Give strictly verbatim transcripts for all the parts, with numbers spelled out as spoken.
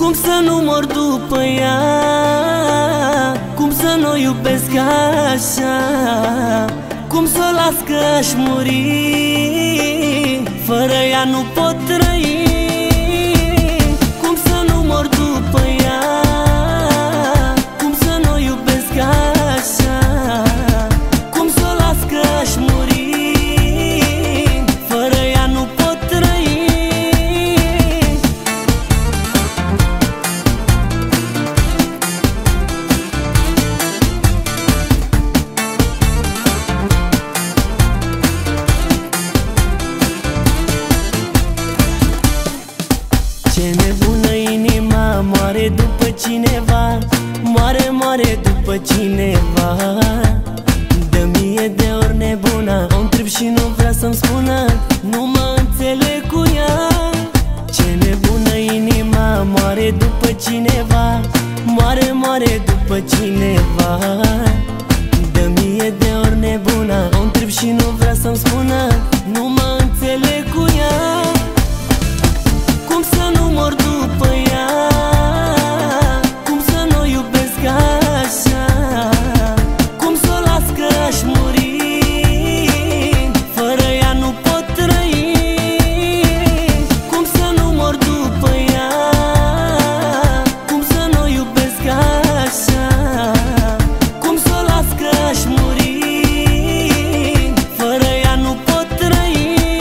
Cum să nu mor după ea? Cum să nu o iubesc așa? Cum să o las că aș muri? Fără ea nu pot trăi. Cum să nu mor după ea? Cum să nu o iubesc așa? Cum să o las că aș muri? Fără ea nu pot trăi. Ce nebună inima, moare după cineva, moare, moare după cineva. Dă mie de ori nebuna, o întreb și nu vrea să-mi spună, nu mă înțeleg cu ea. Ce nebună inima, moare după cineva, moare, moare după cineva. Dă mie de ori nebuna, o întreb și nu vrea să-mi spună, nu mă înțeleg cu ea. Cum să nu mor după ea? Cum să nu o iubesc așa? Cum să o las că aș muri? Fără ea nu pot trăi. Cum să nu mor după ea? Cum să nu o iubesc așa? Cum să o las că aș muri? Fără ea nu pot trăi.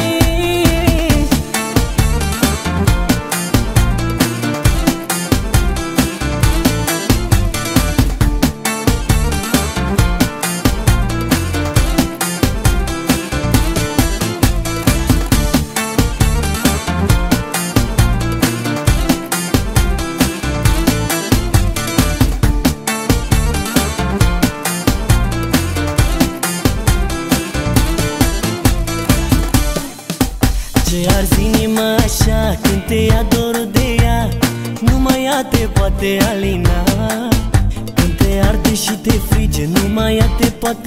Ce arzi inima așa când te ia dorul de ea, numai ea te poate alina. Când te arde și te frige, numai ea te poate